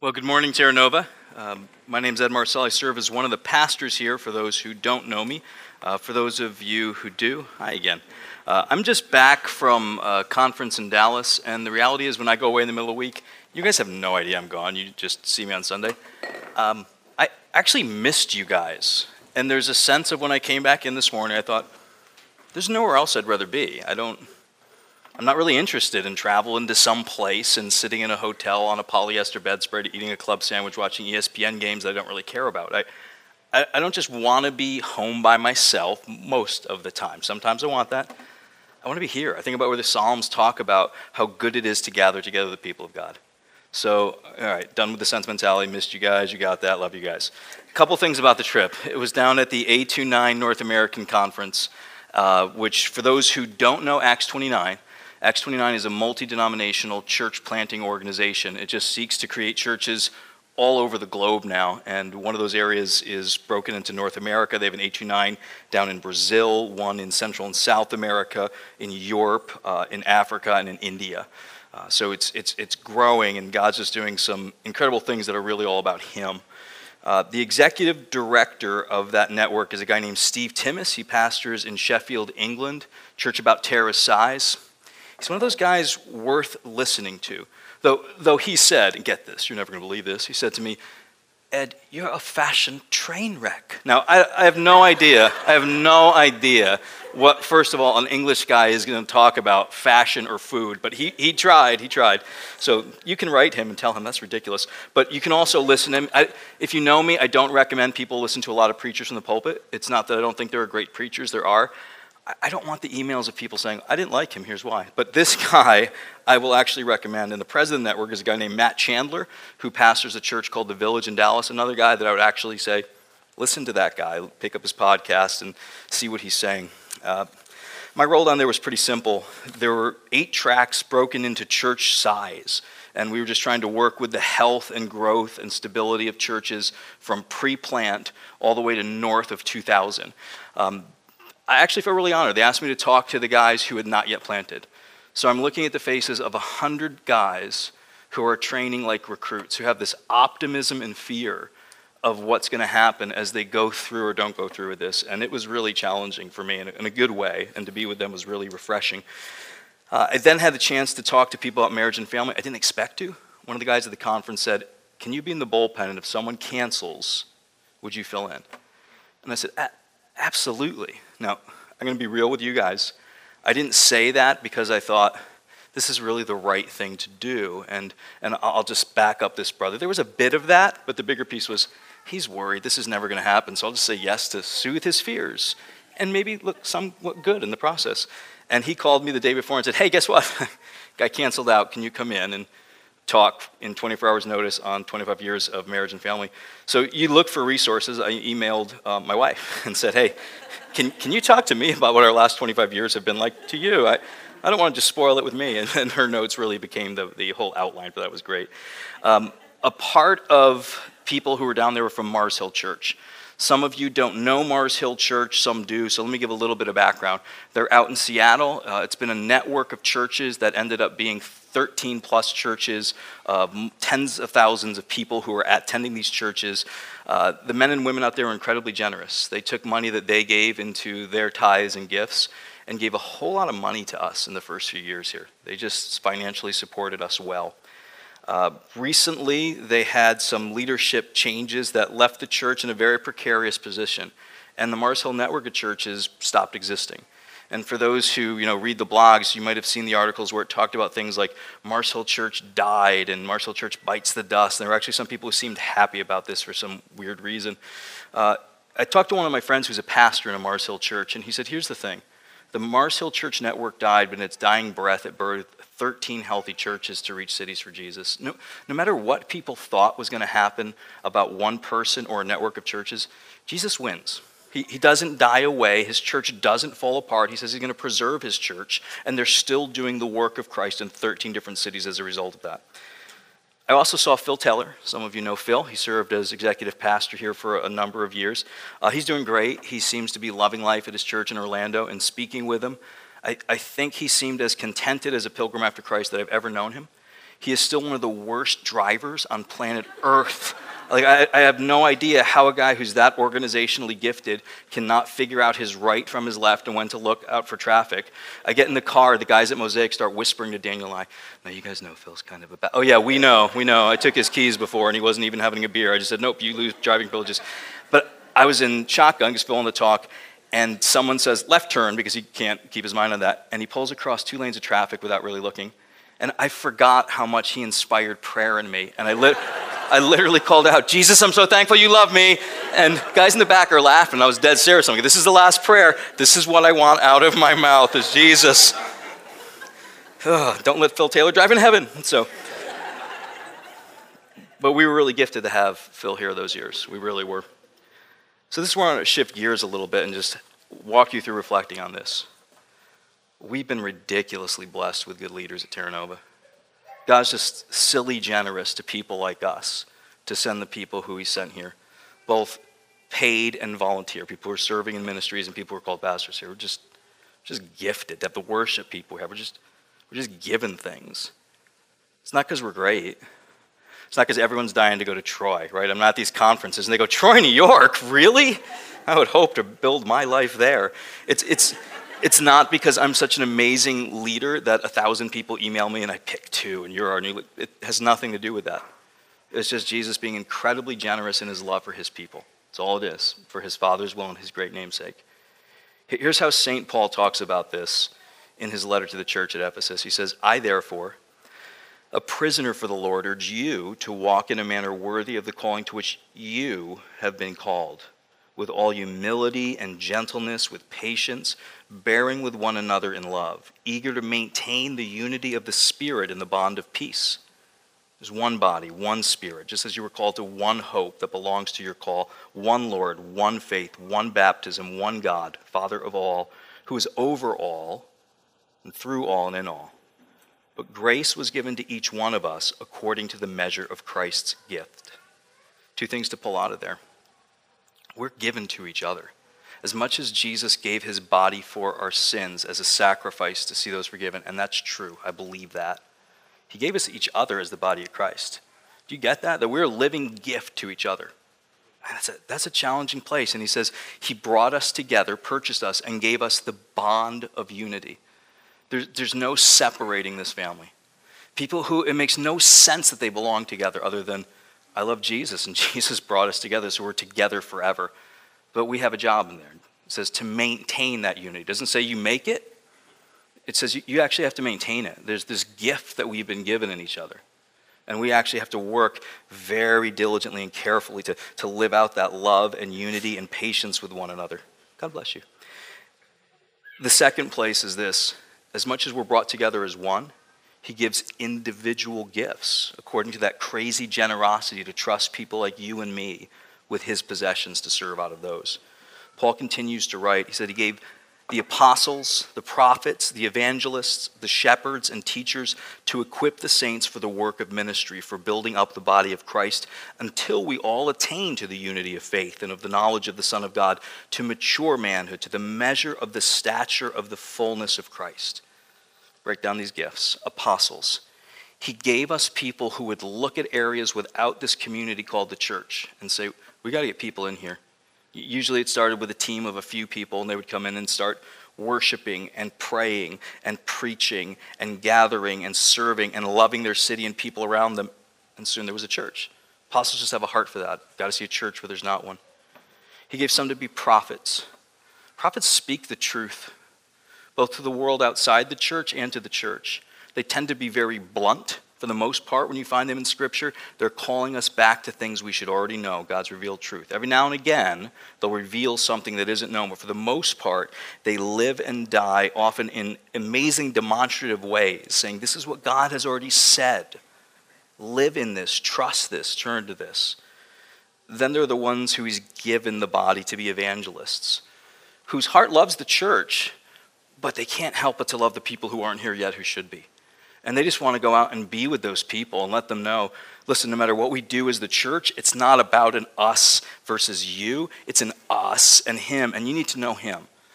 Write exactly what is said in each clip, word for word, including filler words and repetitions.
Well, good morning, Terra Nova. Um, my name is Ed Marcel. I serve as one of the pastors here for those who don't know me. Uh, for those of you who do, hi again. Uh, I'm just back from a conference in Dallas, and the reality is when I go away in the middle of the week, you guys have no idea I'm gone. You just see me on Sunday. Um, I actually missed you guys, and there's a sense of when I came back in this morning, I thought, there's nowhere else I'd rather be. I don't... I'm not really interested in traveling to some place and sitting in a hotel on a polyester bedspread, eating a club sandwich, watching E S P N games that I don't really care about. I, I, I don't just want to be home by myself most of the time. Sometimes I want that. I want to be here. I think about where the Psalms talk about how good it is to gather together the people of God. So, all right, done with the sentimentality. Missed you guys. You got that. Love you guys. A couple things about the trip. It was down at the A twenty-nine North American Conference, uh, which for those who don't know Acts twenty-nine, Acts twenty-nine is a multi-denominational church planting organization. It just seeks to create churches all over the globe now, and one of those areas is broken into North America. They have an A twenty-nine down in Brazil, one in Central and South America, in Europe, uh, in Africa, and in India. Uh, so it's, it's, it's growing, and God's just doing some incredible things that are really all about Him. Uh, the executive director of that network is a guy named Steve Timmis. He pastors in Sheffield, England, church about Terra's size. He's one of those guys worth listening to. Though, though he said, and get this, you're never going to believe this, he said to me, Ed, you're a fashion train wreck. Now, I, I have no idea, I have no idea what, first of all, an English guy is going to talk about fashion or food, but he, he tried, he tried. So you can write him and tell him that's ridiculous, but you can also listen to him. I, if you know me, I don't recommend people listen to a lot of preachers from the pulpit. It's not that I don't think there are great preachers, there are. I don't want the emails of people saying, I didn't like him, here's why. But this guy, I will actually recommend. And the president of the network is a guy named Matt Chandler, who pastors a church called The Village in Dallas. Another guy that I would actually say, listen to that guy, pick up his podcast and see what he's saying. Uh, my role down there was pretty simple. There were eight tracks broken into church size. And we were just trying to work with the health and growth and stability of churches from pre-plant all the way to north of two thousand. Um, I actually feel really honored. They asked me to talk to the guys who had not yet planted. So I'm looking at the faces of a hundred guys who are training like recruits, who have this optimism and fear of what's going to happen as they go through or don't go through with this. And it was really challenging for me in a, in a good way, and to be with them was really refreshing. Uh, I then had the chance to talk to people about marriage and family. I didn't expect to. One of the guys at the conference said, can you be in the bullpen, and if someone cancels, would you fill in? And I said, absolutely. Now, I'm going to be real with you guys. I didn't say that because I thought this is really the right thing to do, and, and I'll just back up this brother. There was a bit of that, but the bigger piece was he's worried this is never going to happen, so I'll just say yes to soothe his fears and maybe look somewhat good in the process. And he called me the day before and said, hey, guess what? Guy canceled out. Can you come in and talk in twenty-four hours notice on twenty-five years of marriage and family? So you look for resources. I emailed uh, my wife and said, hey, can can you talk to me about what our last twenty-five years have been like to you? I, I don't want to just spoil it with me. And, and her notes really became the, the whole outline for that. Was great. Um, a part of people who were down there were from Mars Hill Church. Some of you don't know Mars Hill Church, some do, so let me give a little bit of background. They're out in Seattle. Uh, it's been a network of churches that ended up being thirteen plus churches, uh, tens of thousands of people who are attending these churches. Uh, the men and women out there were incredibly generous. They took money that they gave into their tithes and gifts and gave a whole lot of money to us in the first few years here. They just financially supported us well. Uh, recently, they had some leadership changes that left the church in a very precarious position, and the Mars Hill network of churches stopped existing. And for those who you know read the blogs, you might have seen the articles where it talked about things like Mars Hill Church died and Mars Hill Church bites the dust. And there were actually some people who seemed happy about this for some weird reason. Uh, I talked to one of my friends who's a pastor in a Mars Hill Church, and he said, here's the thing. The Mars Hill Church network died, but in its dying breath, it birthed thirteen healthy churches to reach cities for Jesus. No, no matter what people thought was going to happen about one person or a network of churches, Jesus wins. He, he doesn't die away. His church doesn't fall apart. He says he's going to preserve his church, and they're still doing the work of Christ in thirteen different cities as a result of that. I also saw Phil Teller. Some of you know Phil. He served as executive pastor here for a number of years. Uh, he's doing great. He seems to be loving life at his church in Orlando, and speaking with him, I, I think he seemed as contented as a pilgrim after Christ that I've ever known him. he is still one of the worst drivers on planet Earth. Like, I, I have no idea how a guy who's that organizationally gifted cannot figure out his right from his left and when to look out for traffic. I get in the car, the guys at Mosaic start whispering to Daniel and I, now you guys know Phil's kind of a bad, oh yeah, we know, we know. I took his keys before and he wasn't even having a beer. I just said, nope, you lose driving privileges. But I was in shotgun, because Phil on the talk, and someone says left turn because he can't keep his mind on that, and he pulls across two lanes of traffic without really looking. And I forgot how much he inspired prayer in me. And I, li- I literally called out, Jesus, I'm so thankful you love me. And guys in the back are laughing. I was dead serious. I'm like, this is the last prayer. This is what I want out of my mouth is Jesus. Ugh, don't let Phil Taylor drive in heaven. So, but we were really gifted to have Phil here those years. We really were. So this is where I want to shift gears a little bit and just walk you through reflecting on this. We've been ridiculously blessed with good leaders at Terra Nova. God's just silly generous to people like us to send the people who he sent here, both paid and volunteer, people who are serving in ministries and people who are called pastors here. We're just, just gifted to have the worship people we have. We're just, we're just given things. It's not because we're great. It's not because everyone's dying to go to Troy, right? I'm not at these conferences and they go, Troy, New York, really? I would hope to build my life there. It's, it's, It's not because I'm such an amazing leader that a thousand people email me and I pick two and you're our new leader. It has nothing to do with that. It's just Jesus being incredibly generous in his love for his people. That's all it is, for his Father's will and his great namesake. Here's how Saint Paul talks about this in his letter to the church at Ephesus. He says, I therefore, a prisoner for the Lord, urge you to walk in a manner worthy of the calling to which you have been called, with all humility and gentleness, with patience, bearing with one another in love, eager to maintain the unity of the Spirit in the bond of peace. There's one body, one Spirit, just as you were called to one hope that belongs to your call, one Lord, one faith, one baptism, one God, Father of all, who is over all and through all and in all. But grace was given to each one of us according to the measure of Christ's gift. Two things to pull out of there. We're given to each other. As much as Jesus gave his body for our sins as a sacrifice to see those forgiven, and that's true, I believe that, he gave us each other as the body of Christ. Do you get that? That we're a living gift to each other. That's a, that's a challenging place. And he says he brought us together, purchased us, and gave us the bond of unity. There's, there's no separating this family. People who, it makes no sense that they belong together other than, I love Jesus, and Jesus brought us together, so we're together forever. But we have a job in there. It says to maintain that unity. It doesn't say you make it. It says you, you actually have to maintain it. There's this gift that we've been given in each other. And we actually have to work very diligently and carefully to, to live out that love and unity and patience with one another. God bless you. The second place is this. As much as we're brought together as one, he gives individual gifts according to that crazy generosity to trust people like you and me with his possessions to serve out of those. Paul continues to write, he said he gave the apostles, the prophets, the evangelists, the shepherds, and teachers to equip the saints for the work of ministry, for building up the body of Christ, until we all attain to the unity of faith and of the knowledge of the Son of God, to mature manhood, to the measure of the stature of the fullness of Christ. Break down these gifts. Apostles. He gave us people who would look at areas without this community called the church and say, we got to get people in here. Usually it started with a team of a few people, and they would come in and start worshiping and praying and preaching and gathering and serving and loving their city and people around them. And soon there was a church. Apostles just have a heart for that. Got to see a church where there's not one. He gave some to be prophets. Prophets speak the truth, both to the world outside the church and to the church. They tend to be very blunt. For the most part, when you find them in Scripture, they're calling us back to things we should already know, God's revealed truth. Every now and again, they'll reveal something that isn't known, but for the most part, they live and die often in amazing demonstrative ways, saying, this is what God has already said. Live in this, trust this, turn to this. Then there are the ones who he's given the body to be evangelists, whose heart loves the church, but they can't help but to love the people who aren't here yet who should be. And they just want to go out and be with those people and let them know, listen, no matter what we do as the church, it's not about an us versus you. It's an us and him, and you need to know him.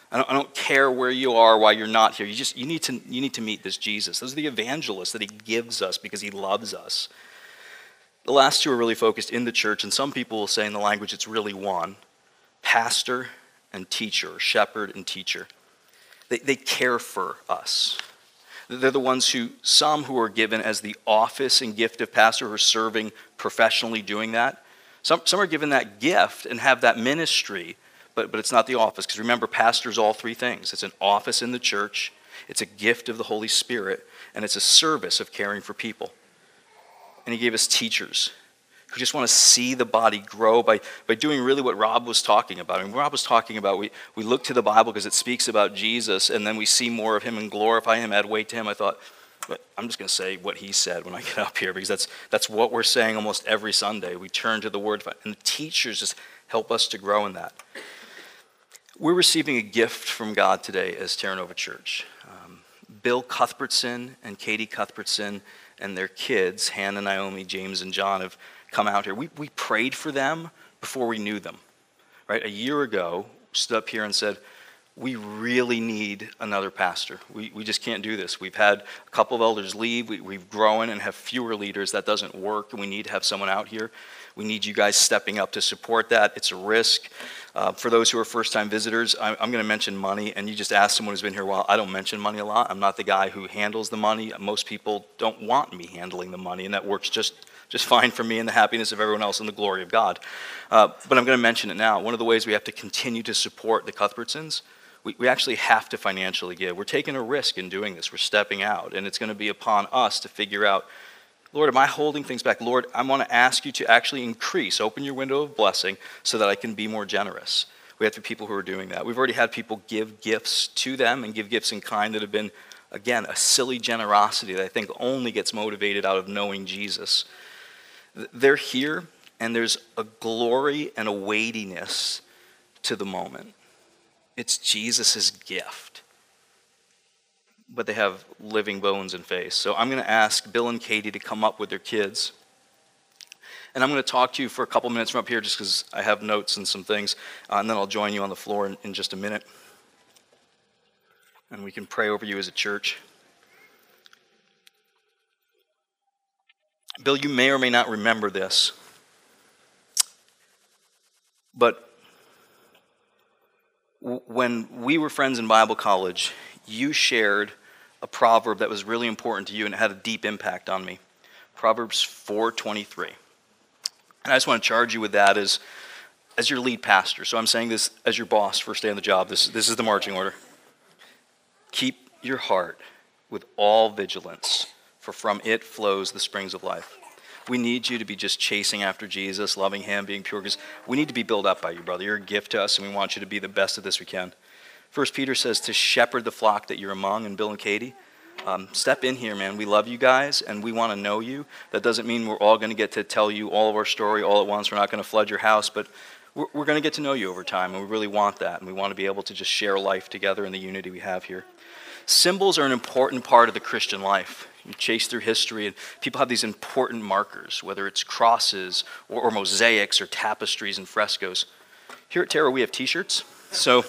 I don't, I don't care where you are, why you're not here. You just you need to you need to meet this Jesus. Those are the evangelists that he gives us because he loves us. The last two are really focused in the church, and some people will say in the language it's really one: pastor and teacher, or shepherd and teacher. They they care for us. They're the ones who, some who are given as the office and gift of pastor, who are serving professionally doing that. Some, some are given that gift and have that ministry, but, but it's not the office. Because remember, pastor's all three things. It's an office in the church, it's a gift of the Holy Spirit, and it's a service of caring for people. And he gave us teachers who just want to see the body grow by, by doing really what Rob was talking about. I mean, Rob was talking about, we, we look to the Bible because it speaks about Jesus, and then we see more of him and glorify him, add weight to him. I thought, I'm just going to say what he said when I get up here, because that's that's what we're saying almost every Sunday. We turn to the Word, and the teachers just help us to grow in that. We're receiving a gift from God today as Terra Nova Church. Um, Bill Cuthbertson and Katie Cuthbertson and their kids, Hannah, Naomi, James, and John, have come out here. We we prayed for them before we knew them. Right? A year ago, stood up here and said, we really need another pastor. We we just can't do this. We've had a couple of elders leave. We, we've grown and have fewer leaders. That doesn't work, and we need to have someone out here. We need you guys stepping up to support that. It's a risk. Uh, for those who are first-time visitors, I'm, I'm going to mention money, and you just ask someone who's been here a while. I don't mention money a lot. I'm not the guy who handles the money. Most people don't want me handling the money, and that works just just fine for me and the happiness of everyone else and the glory of God. Uh, but I'm going to mention it now. One of the ways we have to continue to support the Cuthbertsons, we, we actually have to financially give. We're taking a risk in doing this. We're stepping out, and it's going to be upon us to figure out, Lord, am I holding things back? Lord, I want to ask you to actually increase, open your window of blessing so that I can be more generous. We have to be people who are doing that. We've already had people give gifts to them and give gifts in kind that have been, again, a silly generosity that I think only gets motivated out of knowing Jesus. They're here, and there's a glory and a weightiness to the moment. It's Jesus' gift. But they have living bones and face. So I'm going to ask Bill and Katie to come up with their kids. And I'm going to talk to you for a couple minutes from up here just because I have notes and some things. Uh, and then I'll join you on the floor in, in just a minute. And we can pray over you as a church. Bill, you may or may not remember this, but w- when we were friends in Bible college, you shared a proverb that was really important to you and it had a deep impact on me. Proverbs four twenty-three. And I just want to charge you with that as, as your lead pastor. So I'm saying this as your boss, first day on the job. This, this is the marching order. Keep your heart with all vigilance, for from it flows the springs of life. We need you to be just chasing after Jesus, loving him, being pure, because we need to be built up by you, brother. You're a gift to us, and we want you to be the best of this we can. First Peter says to shepherd the flock that you're among, and Bill and Katie, um, step in here, man. We love you guys, and we want to know you. That doesn't mean we're all going to get to tell you all of our story all at once. We're not going to flood your house, but we're, we're going to get to know you over time, and we really want that, and we want to be able to just share life together in the unity we have here. Symbols are an important part of the Christian life. You chase through history, and people have these important markers, whether it's crosses or, or mosaics or tapestries and frescoes. Here at Terra, we have t-shirts, so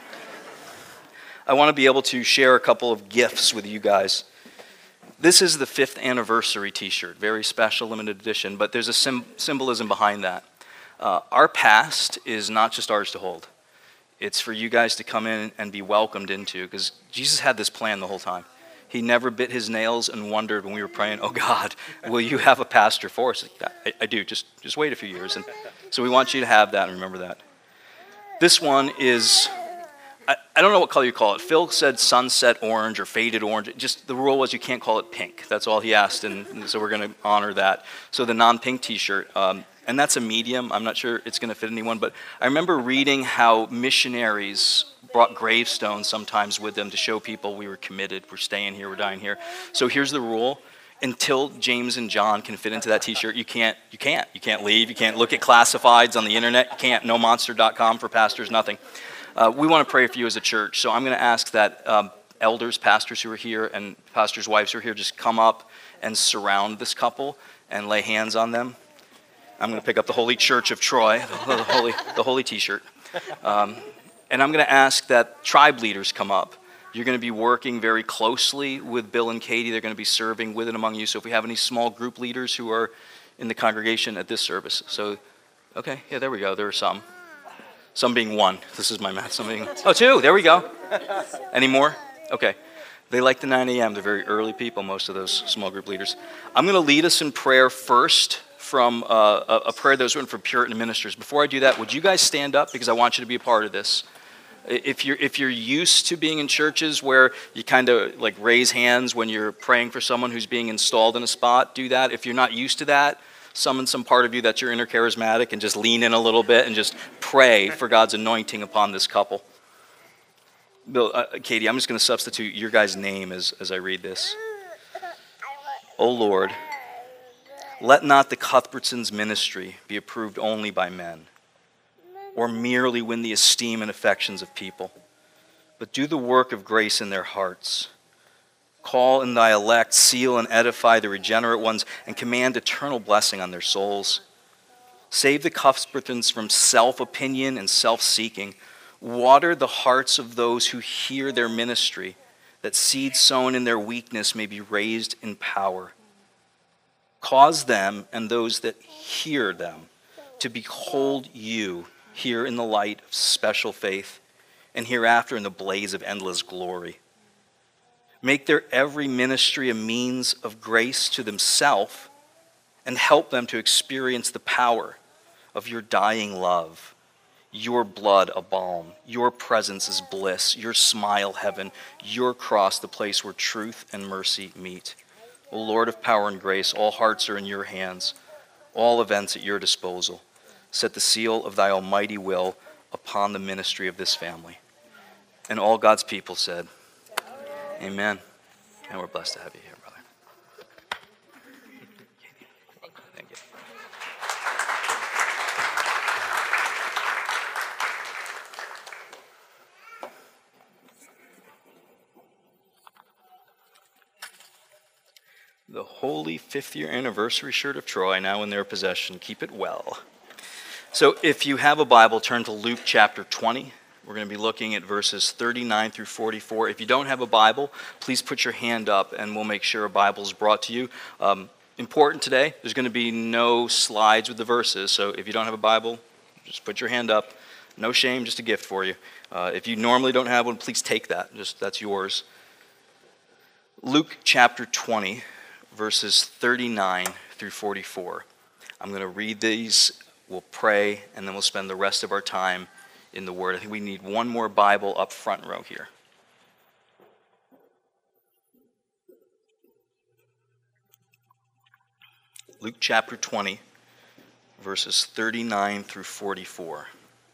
I want to be able to share a couple of gifts with you guys. This is the fifth anniversary t-shirt, very special, limited edition, but there's a sim- symbolism behind that. Uh, our past is not just ours to hold. It's for you guys to come in and be welcomed into, because Jesus had this plan the whole time. He never bit his nails and wondered when we were praying, oh God, will you have a pastor for us? I, I do, just, just wait a few years. And so we want you to have that and remember that. This one is, I, I don't know what color you call it. Phil said sunset orange or faded orange. Just the rule was you can't call it pink. That's all he asked, and, and so we're going to honor that. So the non-pink t-shirt, um, and that's a medium. I'm not sure it's going to fit anyone, but I remember reading how missionaries brought gravestones sometimes with them to show people we were committed, we're staying here, we're dying here. So here's the rule. Until James and John can fit into that t-shirt, you can't, you can't. You can't leave. You can't look at classifieds on the internet. You can't, no monster dot com for pastors, nothing. Uh, we want to pray for you as a church. So I'm going to ask that um, elders, pastors who are here, and pastors' wives who are here, just come up and surround this couple and lay hands on them. I'm going to pick up the Holy Church of Troy, the holy, the holy t-shirt. Um, And I'm going to ask that tribe leaders come up. You're going to be working very closely with Bill and Katie. They're going to be serving with and among you. So if we have any small group leaders who are in the congregation at this service. So, okay, yeah, there we go. There are some. Some being one. This is my math. Some being, oh, two. There we go. Any more? Okay. They like the nine a.m. They're very early people, most of those small group leaders. I'm going to lead us in prayer first from uh, a, a prayer that was written for Puritan ministers. Before I do that, would you guys stand up? Because I want you to be a part of this. If you're, if you're used to being in churches where you kind of like raise hands when you're praying for someone who's being installed in a spot, do that. If you're not used to that, summon some part of you that's your inner charismatic and just lean in a little bit and just pray for God's anointing upon this couple. Bill, uh, Katie, I'm just going to substitute your guy's name as, as I read this. O Lord, let not the Cuthbertsons' ministry be approved only by men, or merely win the esteem and affections of people, but do the work of grace in their hearts. Call in thy elect, seal and edify the regenerate ones, and command eternal blessing on their souls. Save the Cuthbertsons from self-opinion and self-seeking. Water the hearts of those who hear their ministry, that seed sown in their weakness may be raised in power. Cause them and those that hear them to behold you here in the light of special faith, and hereafter in the blaze of endless glory. Make their every ministry a means of grace to themselves, and help them to experience the power of your dying love. Your blood a balm, your presence is bliss, your smile heaven, your cross the place where truth and mercy meet. O Lord of power and grace, all hearts are in your hands, all events at your disposal. Set the seal of thy almighty will upon the ministry of this family. And all God's people said, amen. And we're blessed to have you here, brother. Thank you. The holy fifth year anniversary shirt of Troy, now in their possession. Keep it well. So if you have a Bible, turn to Luke chapter twenty. We're going to be looking at verses thirty-nine through forty-four. If you don't have a Bible, please put your hand up and we'll make sure a Bible is brought to you. Um, important today, there's going to be no slides with the verses. So if you don't have a Bible, just put your hand up. No shame, just a gift for you. Uh, if you normally don't have one, please take that. Just that's yours. Luke chapter twenty, verses thirty-nine through forty-four. I'm going to read these. We'll pray, and then we'll spend the rest of our time in the Word. I think we need one more Bible up front row here. Luke chapter twenty, verses thirty-nine through forty-four.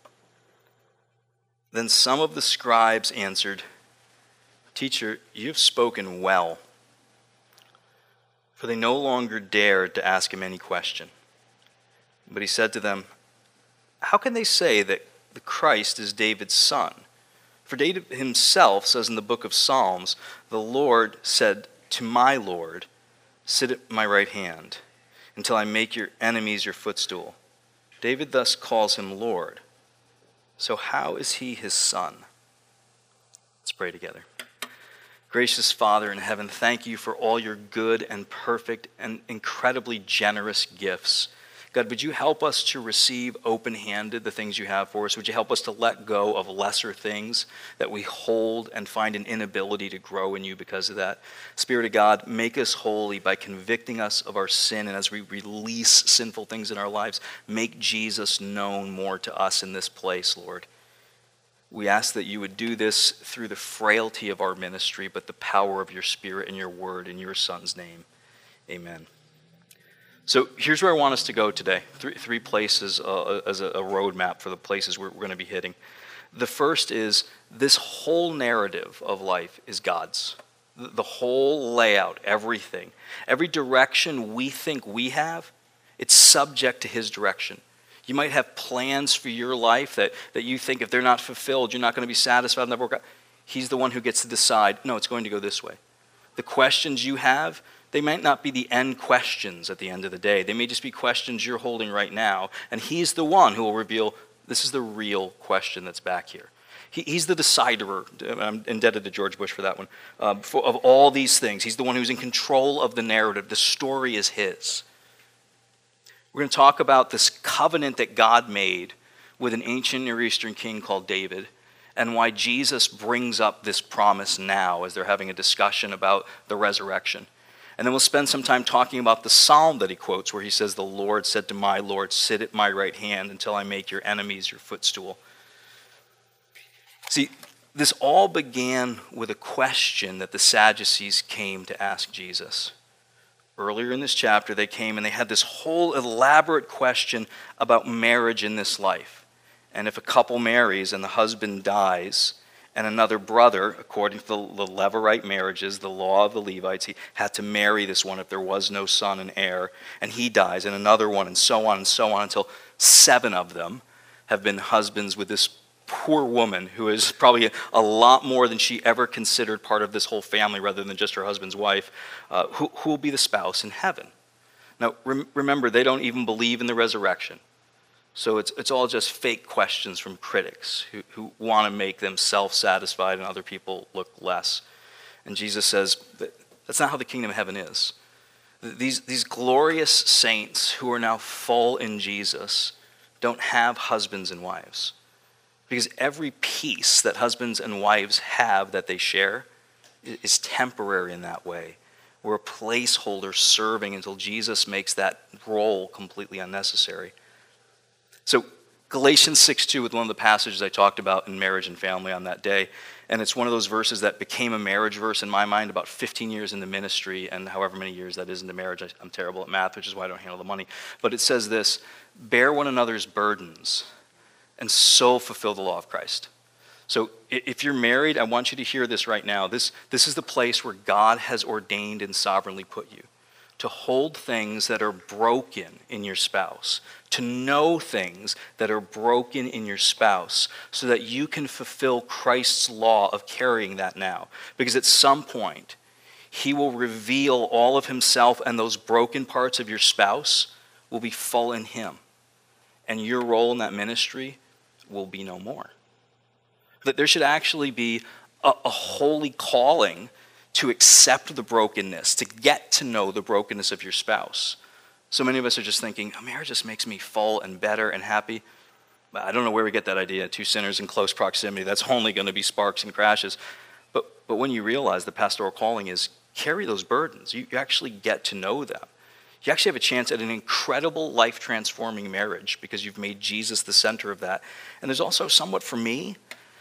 Then some of the scribes answered, "Teacher, you have spoken well." For they no longer dared to ask him any question. But he said to them, "How can they say that the Christ is David's son? For David himself says in the book of Psalms, 'The Lord said to my Lord, sit at my right hand, until I make your enemies your footstool.' David thus calls him Lord. So how is he his son?" Let's pray together. Gracious Father in heaven, thank you for all your good and perfect and incredibly generous gifts. God, would you help us to receive open-handed the things you have for us? Would you help us to let go of lesser things that we hold and find an inability to grow in you because of that? Spirit of God, make us holy by convicting us of our sin, and as we release sinful things in our lives, make Jesus known more to us in this place, Lord. We ask that you would do this through the frailty of our ministry, but the power of your Spirit and your word in your Son's name. Amen. So here's where I want us to go today. Three, three places uh, as a, a roadmap for the places we're, we're going to be hitting. The first is this whole narrative of life is God's. The, the whole layout, everything. Every direction we think we have, it's subject to his direction. You might have plans for your life that, that you think if they're not fulfilled, you're not going to be satisfied and never work out. He's the one who gets to decide, no, it's going to go this way. The questions you have, they might not be the end questions at the end of the day. They may just be questions you're holding right now, and he's the one who will reveal this is the real question that's back here. He, he's the decider. I'm indebted to George Bush for that one. Uh, for, of all these things, he's the one who's in control of the narrative. The story is his. We're going to talk about this covenant that God made with an ancient Near Eastern king called David, and why Jesus brings up this promise now as they're having a discussion about the resurrection. And then we'll spend some time talking about the psalm that he quotes, where he says, "The Lord said to my Lord, sit at my right hand until I make your enemies your footstool." See, this all began with a question that the Sadducees came to ask Jesus. Earlier in this chapter, they came and they had this whole elaborate question about marriage in this life. And if a couple marries and the husband dies, and another brother, according to the, the Levirate marriages, the law of the Levites, he had to marry this one if there was no son and heir, and he dies, and another one, and so on and so on, until seven of them have been husbands with this poor woman who is probably a, a lot more than she ever considered part of this whole family rather than just her husband's wife, uh, who, who will be the spouse in heaven. Now, rem- remember, they don't even believe in the resurrection. So it's it's all just fake questions from critics who, who want to make them self-satisfied and other people look less. And Jesus says, that that's not how the kingdom of heaven is. These, these glorious saints who are now full in Jesus don't have husbands and wives. Because every piece that husbands and wives have that they share is temporary in that way. We're a placeholder serving until Jesus makes that role completely unnecessary. So Galatians six two is one of the passages I talked about in marriage and family on that day. And it's one of those verses that became a marriage verse in my mind about fifteen years into ministry, and however many years that is into marriage. I, I'm terrible at math, which is why I don't handle the money. But it says this: bear one another's burdens, and so fulfill the law of Christ. So if you're married, I want you to hear this right now. This, this is the place where God has ordained and sovereignly put you. To hold things that are broken in your spouse. To know things that are broken in your spouse so that you can fulfill Christ's law of carrying that now. Because at some point, he will reveal all of himself, and those broken parts of your spouse will be full in him. And your role in that ministry will be no more. That there should actually be a, a holy calling to accept the brokenness, to get to know the brokenness of your spouse. So many of us are just thinking, oh, marriage just makes me full and better and happy. I don't know where we get that idea. Two sinners in close proximity, that's only going to be sparks and crashes. But but when you realize the pastoral calling is carry those burdens, you, you actually get to know them. You actually have a chance at an incredible life-transforming marriage because you've made Jesus the center of that. And there's also somewhat, for me,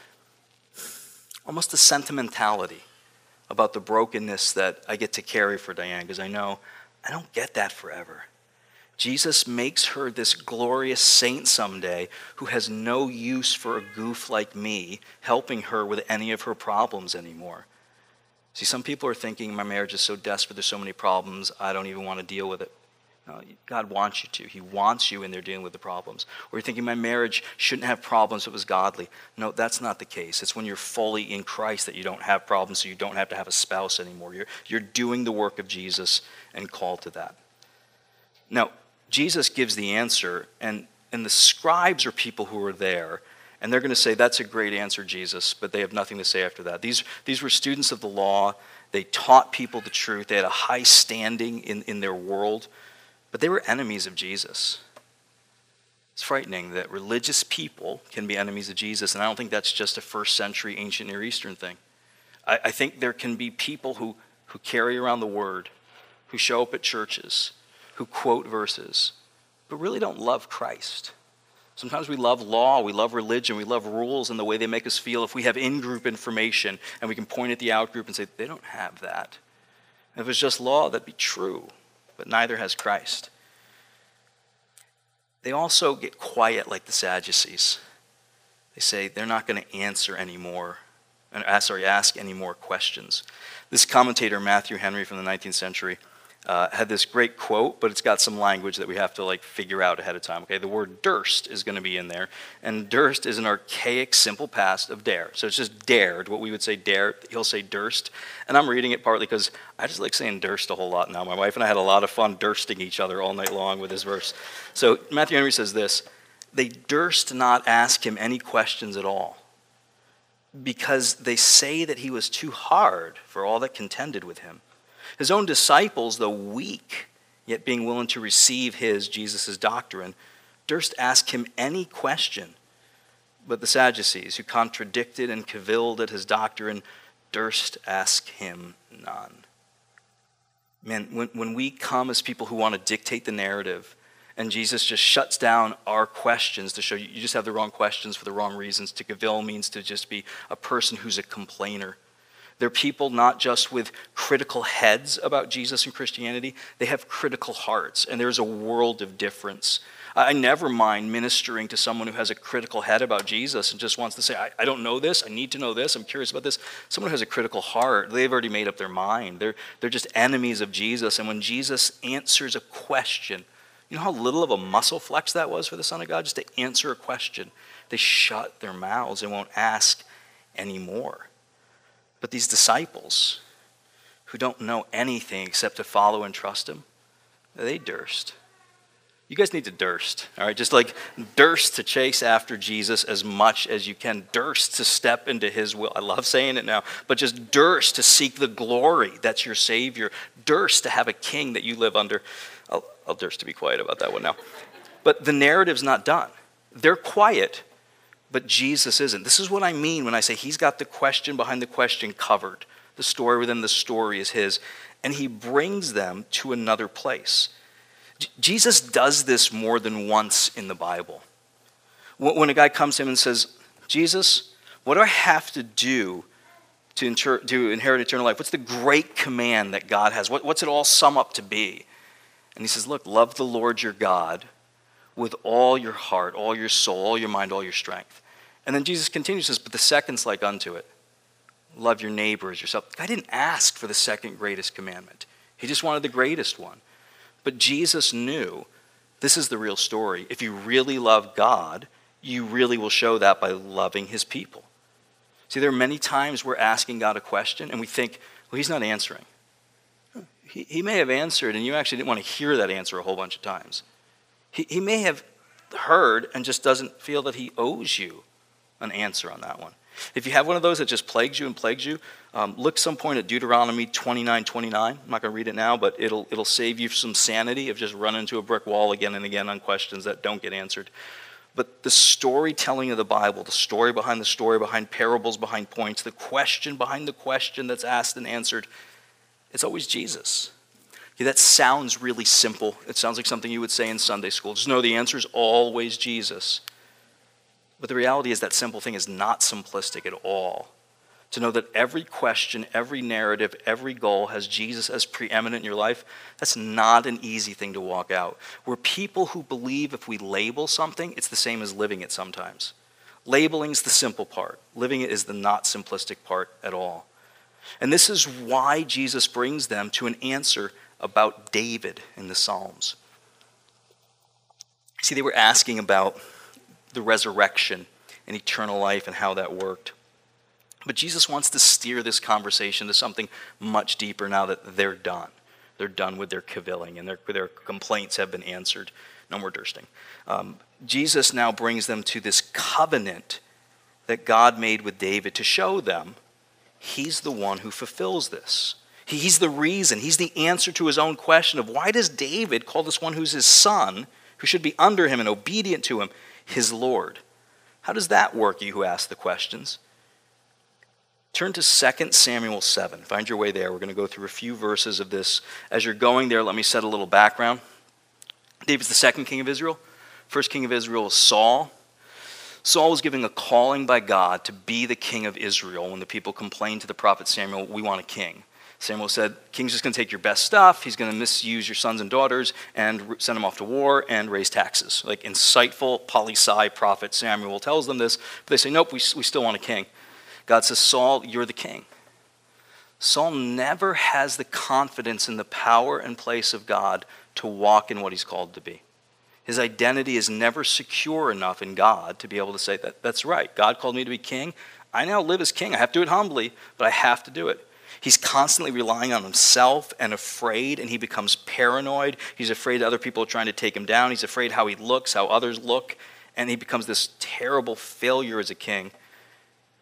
almost a sentimentality about the brokenness that I get to carry for Diane, because I know I don't get that forever. Jesus makes her this glorious saint someday who has no use for a goof like me helping her with any of her problems anymore. See, some people are thinking my marriage is so desperate, there's so many problems, I don't even want to deal with it. No, God wants you to. He wants you in there dealing with the problems. Or you're thinking my marriage shouldn't have problems if it was godly. No, that's not the case. It's when you're fully in Christ that you don't have problems, so you don't have to have a spouse anymore. You're, you're doing the work of Jesus and called to that. Now, Jesus gives the answer, and, and the scribes are people who are there, and they're going to say, that's a great answer, Jesus, but they have nothing to say after that. These, these were students of the law. They taught people the truth. They had a high standing in, in their world, but they were enemies of Jesus. It's frightening that religious people can be enemies of Jesus, and I don't think that's just a first century ancient Near Eastern thing. I, I think there can be people who, who carry around the word, who show up at churches, who quote verses, but really don't love Christ. Sometimes we love law, we love religion, we love rules and the way they make us feel if we have in-group information and we can point at the out-group and say, they don't have that. If it was just law, that'd be true, but neither has Christ. They also get quiet like the Sadducees. They say they're not going to answer anymore, and sorry, ask any more questions. This commentator, Matthew Henry from the nineteenth century, Uh, had this great quote, but it's got some language that we have to like figure out ahead of time. Okay, the word durst is going to be in there, and durst is an archaic simple past of dare. So it's just dared, what we would say dare. He'll say durst, and I'm reading it partly because I just like saying durst a whole lot now. My wife and I had a lot of fun dursting each other all night long with this verse. So Matthew Henry says this: they durst not ask him any questions at all. because they say that he was too hard for all that contended with him. His own disciples, though weak, yet being willing to receive his, Jesus' doctrine, durst ask him any question. But the Sadducees, who contradicted and cavilled at his doctrine, durst ask him none. Man, when, when we come as people who want to dictate the narrative, and Jesus just shuts down our questions to show you, you just have the wrong questions for the wrong reasons. To cavil means to just be a person who's a complainer. They're people not just with critical heads about Jesus and Christianity, they have critical hearts, and there's a world of difference. I never mind ministering to someone who has a critical head about Jesus and just wants to say, I, I don't know this, I need to know this, I'm curious about this. Someone who has a critical heart, they've already made up their mind. They're, they're just enemies of Jesus, and when Jesus answers a question, you know how little of a muscle flex that was for the Son of God? Just to answer a question. They shut their mouths and won't ask anymore. But these disciples, who don't know anything except to follow and trust him, they durst. You guys need to durst, all right? Just like durst to chase after Jesus as much as you can. Durst to step into his will. I love saying it now. But just durst to seek the glory that's your Savior. Durst to have a king that you live under. I'll, I'll durst to be quiet about that one now. But the narrative's not done. They're quiet, but Jesus isn't. This is what I mean when I say he's got the question behind the question covered. The story within the story is his. And he brings them to another place. J- Jesus does this more than once in the Bible. When a guy comes to him and says, Jesus, what do I have to do to, inter- to inherit eternal life? What's the great command that God has? What, what's it all sum up to be? And he says, look, love the Lord your God with all your heart, all your soul, all your mind, all your strength. And then Jesus continues, says, but the second's like unto it. Love your neighbor as yourself. God didn't ask for the second greatest commandment. He just wanted the greatest one. But Jesus knew this is the real story. If you really love God, you really will show that by loving his people. See, there are many times we're asking God a question and we think, well, he's not answering. He, he may have answered and you actually didn't want to hear that answer a whole bunch of times. He, he may have heard and just doesn't feel that he owes you an answer on that one. If you have one of those that just plagues you and plagues you, um, look some point at Deuteronomy twenty-nine twenty-nine. I'm not going to read it now, but it'll it'll save you some sanity of just running into a brick wall again and again on questions that don't get answered. But the storytelling of the Bible, the story behind the story, behind parables, behind points, the question behind the question that's asked and answered, it's always Jesus. Okay, that sounds really simple. It sounds like something you would say in Sunday school. Just know the answer is always Jesus. But the reality is that simple thing is not simplistic at all. To know that every question, every narrative, every goal has Jesus as preeminent in your life, that's not an easy thing to walk out. We're people who believe if we label something, it's the same as living it sometimes. Labeling's the simple part. Living it is the not simplistic part at all. And this is why Jesus brings them to an answer about David in the Psalms. See, they were asking about the resurrection and eternal life and how that worked. But Jesus wants to steer this conversation to something much deeper now that they're done. They're done with their cavilling and their, their complaints have been answered. No more dursting. Um, Jesus now brings them to this covenant that God made with David to show them he's the one who fulfills this. He's the reason. He's the answer to his own question of why does David call this one who's his son, who should be under him and obedient to him, his Lord? How does that work, you who ask the questions? Turn to Second Samuel seven. Find your way there. We're going to go through a few verses of this. As you're going there, let me set a little background. David's the second king of Israel. First king of Israel is Saul. Saul was given a calling by God to be the king of Israel when the people complained to the prophet Samuel, we want a king. Samuel said, king's just going to take your best stuff. He's going to misuse your sons and daughters and send them off to war and raise taxes. Like insightful poli-sci prophet Samuel tells them this. But they say, nope, we, we still want a king. God says, Saul, you're the king. Saul never has the confidence in the power and place of God to walk in what he's called to be. His identity is never secure enough in God to be able to say, that that's right. God called me to be king. I now live as king. I have to do it humbly, but I have to do it. He's constantly relying on himself and afraid, and he becomes paranoid. He's afraid that other people are trying to take him down. He's afraid how he looks, how others look, and he becomes this terrible failure as a king.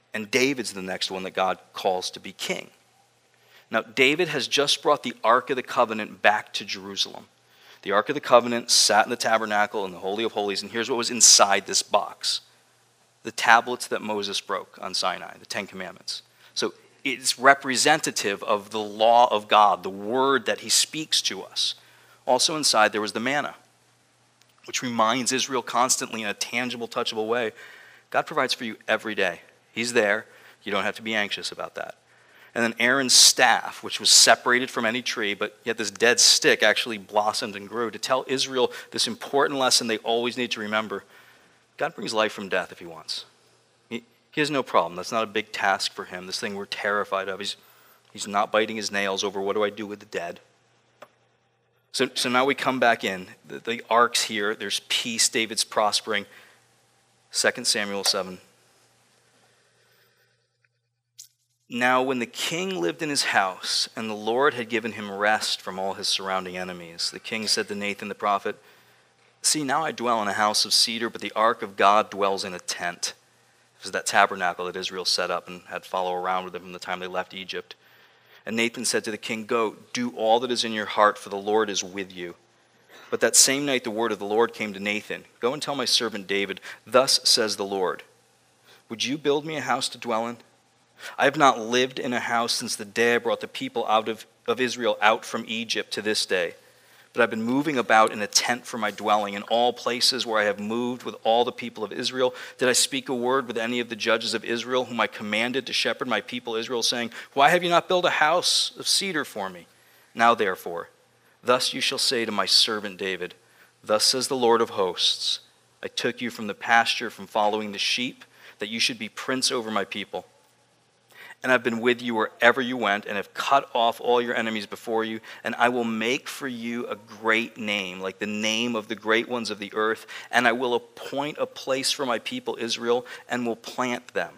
And David's the next one that God calls to be king. Now, David has just brought the Ark of the Covenant back to Jerusalem. The Ark of the Covenant sat in the tabernacle in the Holy of Holies, and here's what was inside this box: the tablets that Moses broke on Sinai, the Ten Commandments. So it's representative of the law of God, the word that he speaks to us. Also inside there was the manna, which reminds Israel constantly in a tangible, touchable way, God provides for you every day. He's there. You don't have to be anxious about that. And then Aaron's staff, which was separated from any tree, but yet this dead stick actually blossomed and grew to tell Israel this important lesson they always need to remember. God brings life from death if he wants. He, he has no problem. That's not a big task for him, this thing we're terrified of. He's, he's not biting his nails over what do I do with the dead. So, so now we come back in. The, the ark's here. There's peace. David's prospering. Second Samuel seven. Now when the king lived in his house, and the Lord had given him rest from all his surrounding enemies, the king said to Nathan the prophet, "See, now I dwell in a house of cedar, but the ark of God dwells in a tent." It was that tabernacle that Israel set up and had follow around with them from the time they left Egypt. And Nathan said to the king, "Go, do all that is in your heart, for the Lord is with you." But that same night the word of the Lord came to Nathan, "Go and tell my servant David, thus says the Lord, would you build me a house to dwell in? I have not lived in a house since the day I brought the people out of, of Israel out from Egypt to this day. But I've been moving about in a tent for my dwelling in all places where I have moved with all the people of Israel. Did I speak a word with any of the judges of Israel whom I commanded to shepherd my people Israel, saying, why have you not built a house of cedar for me? Now therefore, thus you shall say to my servant David, thus says the Lord of hosts, I took you from the pasture, from following the sheep, that you should be prince over my people. And I've been with you wherever you went, and have cut off all your enemies before you, and I will make for you a great name, like the name of the great ones of the earth, and I will appoint a place for my people Israel, and will plant them,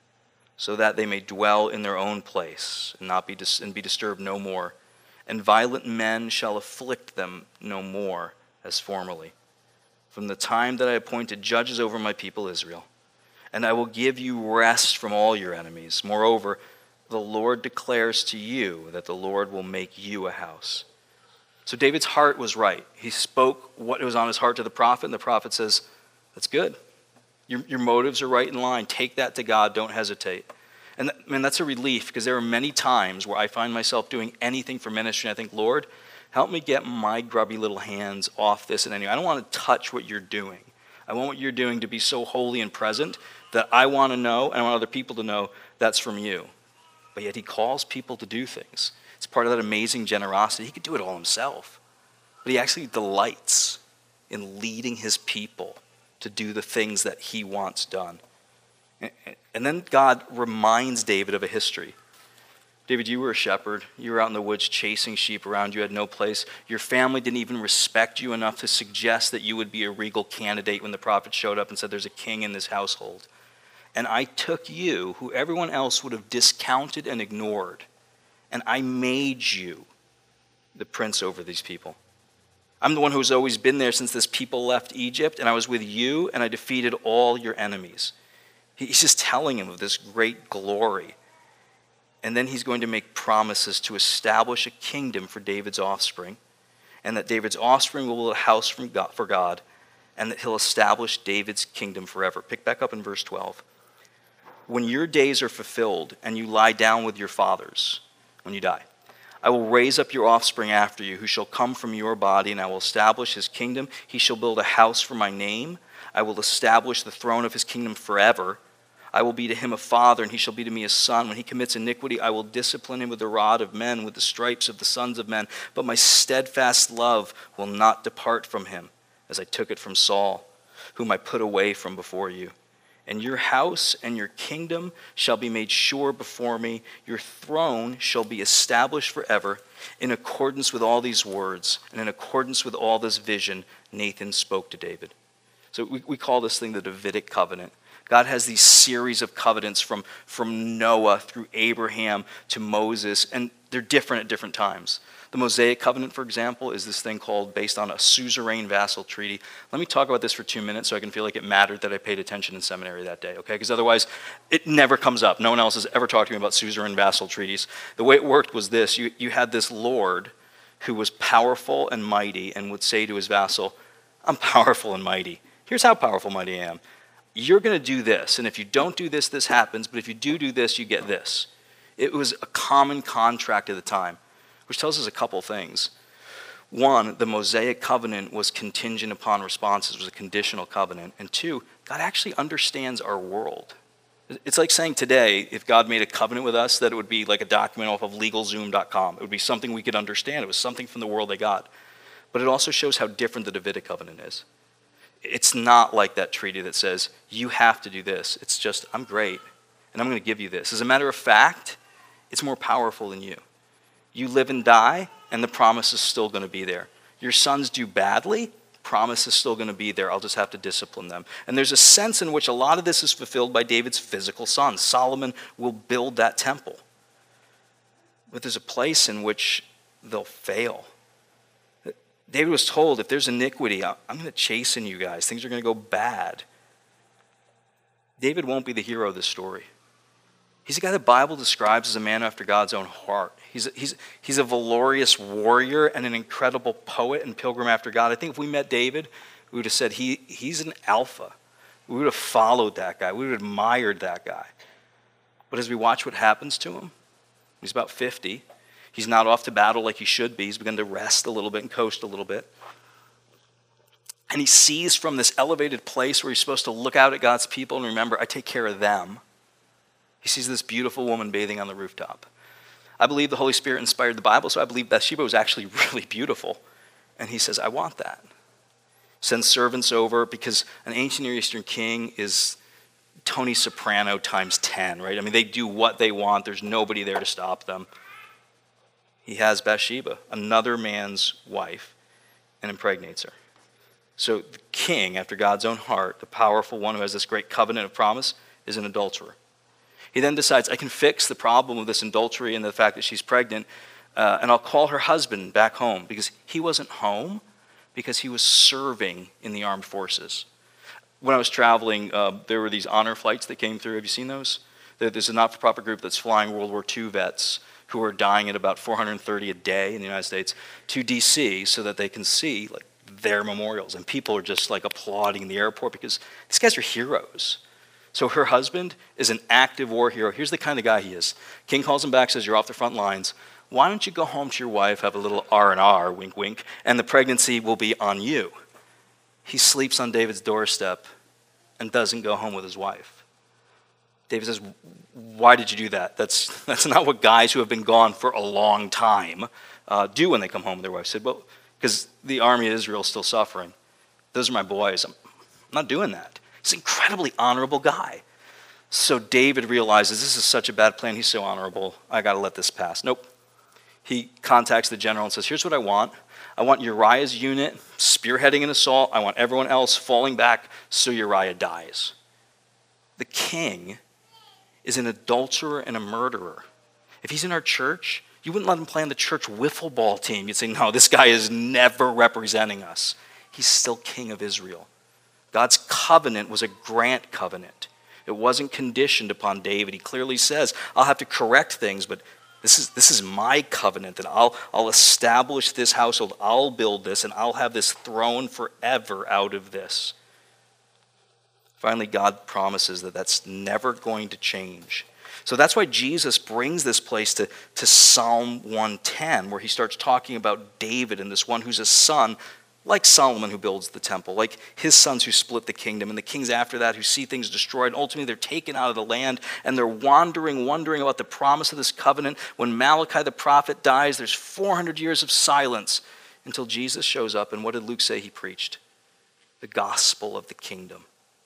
so that they may dwell in their own place, and not be dis- and be disturbed no more. And violent men shall afflict them no more as formerly, from the time that I appointed judges over my people Israel. And I will give you rest from all your enemies. Moreover, the Lord declares to you that the Lord will make you a house." So David's heart was right. He spoke what was on his heart to the prophet, and the prophet says, that's good. Your, your motives are right in line. Take that to God. Don't hesitate. And that, man, that's a relief, because there are many times where I find myself doing anything for ministry, and I think, Lord, help me get my grubby little hands off this. And anyway, I don't want to touch what you're doing. I want what you're doing to be so holy and present that I want to know, and I want other people to know that's from you. But yet he calls people to do things. It's part of that amazing generosity. He could do it all himself. But he actually delights in leading his people to do the things that he wants done. And then God reminds David of a history. David, you were a shepherd. You were out in the woods chasing sheep around. You had no place. Your family didn't even respect you enough to suggest that you would be a regal candidate when the prophet showed up and said, there's a king in this household. And I took you, who everyone else would have discounted and ignored, and I made you the prince over these people. I'm the one who's always been there since this people left Egypt, and I was with you, and I defeated all your enemies. He's just telling him of this great glory. And then he's going to make promises to establish a kingdom for David's offspring, and that David's offspring will build a house from God, for God, and that he'll establish David's kingdom forever. Pick back up in verse twelve. When your days are fulfilled and you lie down with your fathers, when you die, I will raise up your offspring after you, who shall come from your body, and I will establish his kingdom. He shall build a house for my name. I will establish the throne of his kingdom forever. I will be to him a father, and he shall be to me a son. When he commits iniquity, I will discipline him with the rod of men, with the stripes of the sons of men. But my steadfast love will not depart from him, as I took it from Saul, whom I put away from before you. And your house and your kingdom shall be made sure before me. Your throne shall be established forever. In accordance with all these words, and in accordance with all this vision, Nathan spoke to David. So we, we call this thing the Davidic covenant. God has these series of covenants from, from Noah through Abraham to Moses, and they're different at different times. The Mosaic Covenant, for example, is this thing called based on a suzerain vassal treaty. Let me talk about this for two minutes so I can feel like it mattered that I paid attention in seminary that day, okay? Because otherwise, it never comes up. No one else has ever talked to me about suzerain vassal treaties. The way it worked was this. You, you had this lord who was powerful and mighty and would say to his vassal, I'm powerful and mighty. Here's how powerful and mighty I am. You're going to do this, and if you don't do this, this happens, but if you do do this, you get this. It was a common contract at the time, which tells us a couple things. One, the Mosaic covenant was contingent upon responses, it was a conditional covenant. And two, God actually understands our world. It's like saying today, if God made a covenant with us, that it would be like a document off of legal zoom dot com. It would be something we could understand. It was something from the world they got. But it also shows how different the Davidic covenant is. It's not like that treaty that says, you have to do this. It's just, I'm great, and I'm going to give you this. As a matter of fact, it's more powerful than you. You live and die, and the promise is still going to be there. Your sons do badly, promise is still going to be there. I'll just have to discipline them. And there's a sense in which a lot of this is fulfilled by David's physical sons. Solomon will build that temple. But there's a place in which they'll fail. David was told, if there's iniquity, I'm going to chasten you guys. Things are going to go bad. David won't be the hero of this story. He's a guy the Bible describes as a man after God's own heart. He's a, he's, he's a valorous warrior and an incredible poet and pilgrim after God. I think if we met David, we would have said he, he's an alpha. We would have followed that guy. We would have admired that guy. But as we watch what happens to him, he's about fifty. He's not off to battle like he should be. He's begun to rest a little bit and coast a little bit. And he sees from this elevated place where he's supposed to look out at God's people and remember, I take care of them. He sees this beautiful woman bathing on the rooftop. I believe the Holy Spirit inspired the Bible, so I believe Bathsheba was actually really beautiful. And he says, I want that. Sends servants over because an ancient Near Eastern king is Tony Soprano times ten, right? I mean, they do what they want. There's nobody there to stop them. He has Bathsheba, another man's wife, and impregnates her. So the king, after God's own heart, the powerful one who has this great covenant of promise, is an adulterer. He then decides, I can fix the problem of this adultery and the fact that she's pregnant, uh, and I'll call her husband back home, because he wasn't home, because he was serving in the armed forces. When I was traveling, uh, there were these honor flights that came through. Have you seen those? There's a not-for-profit group that's flying World War Two vets who are dying at about four hundred thirty a day in the United States to D C so that they can see like their memorials. And people are just like applauding in the airport because these guys are heroes. So her husband is an active war hero. Here's the kind of guy he is. King calls him back, says, you're off the front lines. Why don't you go home to your wife, have a little R and R, wink, wink, and the pregnancy will be on you. He sleeps on David's doorstep and doesn't go home with his wife. David says, why did you do that? That's, that's not what guys who have been gone for a long time uh, do when they come home with their wife. He said, well, because the army of Israel is still suffering. Those are my boys. I'm not doing that. He's an incredibly honorable guy. So David realizes this is such a bad plan. He's so honorable. I got to let this pass. Nope. He contacts the general and says, here's what I want. I want Uriah's unit spearheading an assault. I want everyone else falling back so Uriah dies. The king is an adulterer and a murderer. If he's in our church, you wouldn't let him play on the church wiffle ball team. You'd say, no, this guy is never representing us. He's still king of Israel. God's covenant was a grant covenant. It wasn't conditioned upon David. He clearly says, I'll have to correct things, but this is, this is my covenant, and I'll, I'll establish this household. I'll build this, and I'll have this throne forever out of this. Finally, God promises that that's never going to change. So that's why Jesus brings this place to, to Psalm one ten, where he starts talking about David and this one who's a son, like Solomon who builds the temple, like his sons who split the kingdom, and the kings after that who see things destroyed. Ultimately, they're taken out of the land, and they're wandering, wondering about the promise of this covenant. When Malachi the prophet dies, there's four hundred years of silence until Jesus shows up, and what did Luke say he preached? The gospel of the kingdom.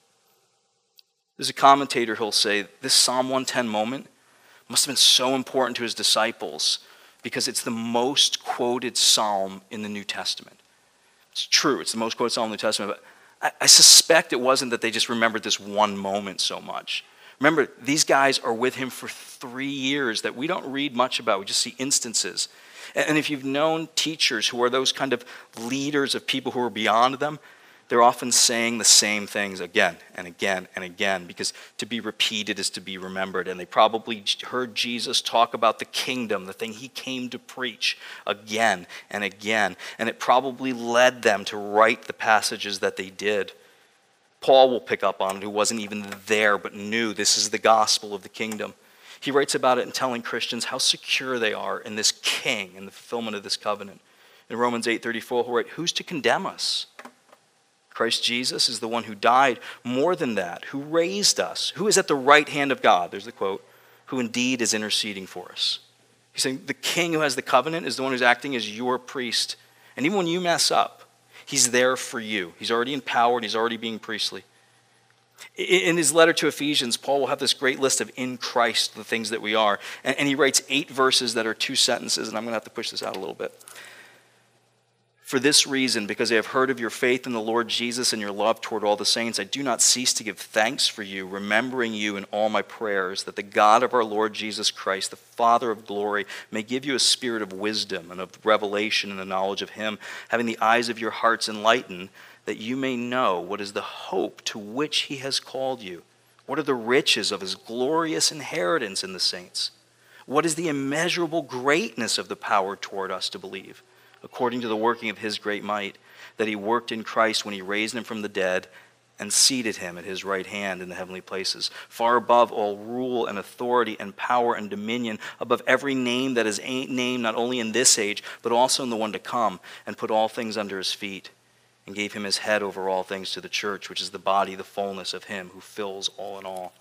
There's a commentator who'll say this Psalm one ten moment must have been so important to his disciples because it's the most quoted psalm in the New Testament. It's true, it's the most quoted psalm in the New Testament, but I, I suspect it wasn't that they just remembered this one moment so much. Remember, these guys are with him for three years that we don't read much about. We just see instances. And if you've known teachers who are those kind of leaders of people who are beyond them, they're often saying the same things again and again and again, because to be repeated is to be remembered. And they probably heard Jesus talk about the kingdom, the thing he came to preach, again and again. And it probably led them to write the passages that they did. Paul will pick up on it, who wasn't even there but knew this is the gospel of the kingdom. He writes about it in telling Christians how secure they are in this king and the fulfillment of this covenant. In Romans eight thirty-four, he'll write, "Who's to condemn us? Christ Jesus is the one who died. More than that, who raised us, who is at the right hand of God," there's the quote, "who indeed is interceding for us." He's saying the king who has the covenant is the one who's acting as your priest. And even when you mess up, he's there for you. He's already empowered. He's already being priestly. In his letter to Ephesians, Paul will have this great list of in Christ, the things that we are. And he writes eight verses that are two sentences, and I'm going to have to push this out a little bit. "For this reason, because I have heard of your faith in the Lord Jesus and your love toward all the saints, I do not cease to give thanks for you, remembering you in all my prayers, that the God of our Lord Jesus Christ, the Father of glory, may give you a spirit of wisdom and of revelation in the knowledge of him, having the eyes of your hearts enlightened, that you may know what is the hope to which he has called you, what are the riches of his glorious inheritance in the saints, what is the immeasurable greatness of the power toward us to believe, according to the working of his great might, that he worked in Christ when he raised him from the dead and seated him at his right hand in the heavenly places, far above all rule and authority and power and dominion, above every name that is named not only in this age, but also in the one to come, and put all things under his feet, and gave him his head over all things to the church, which is the body, the fullness of him who fills all in all."